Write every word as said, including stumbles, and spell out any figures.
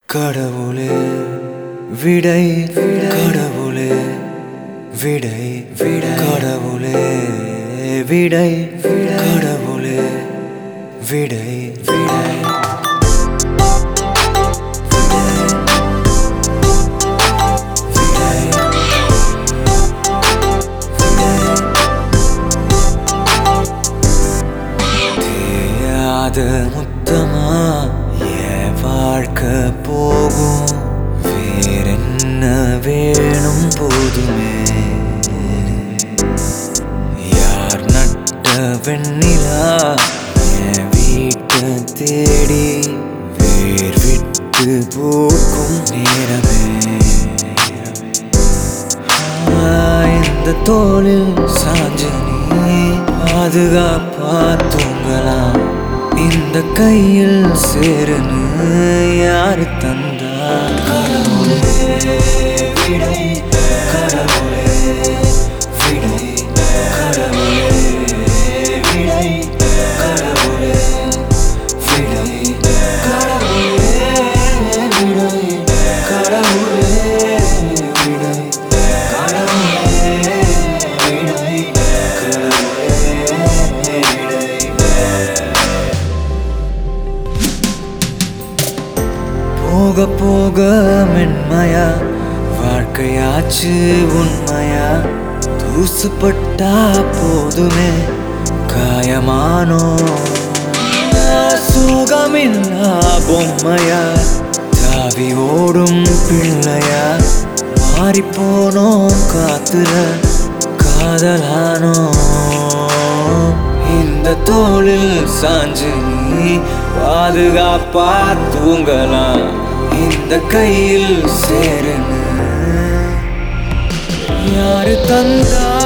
கடவுளே விடை கடவுளே விடை விடை கடவுளே விடை கடவுளே விடை விடை தேயாத முத்தமா என் வாழ்க்கை போகும் வேறென்ன வேணும் போதுமே யார் நட்ட வெண்ணிலா என் வீட்டை தேடி வேர் விட்டு பூக்கும் நேரமே இந்த தோளில் சாஞ்சு நீ பாதுகாப்பா தூங்கலாம் இந்த கையில் சேருன்னு யாரு தந்தா கடவுளே விடை கடவுளே விடை கடவுளே விடை கடவுளே விடை கடவுளே விடை கடவுளே விடை போக போக மென்மையா வாழ்க்கையாச்சு உண்மையா தூசுப்பட்டா போதுமே காயமானோ சுகமில்லா பொம்மையா தாவி ஓடும் பிள்ளையா மாறிப்போனோம் காத்துல காதலானோ இந்த தோளில் சாஞ்சு நீ பாதுகாப்பா தூங்கலாம் இந்த கையில் சேருன்னு யாரு தந்தா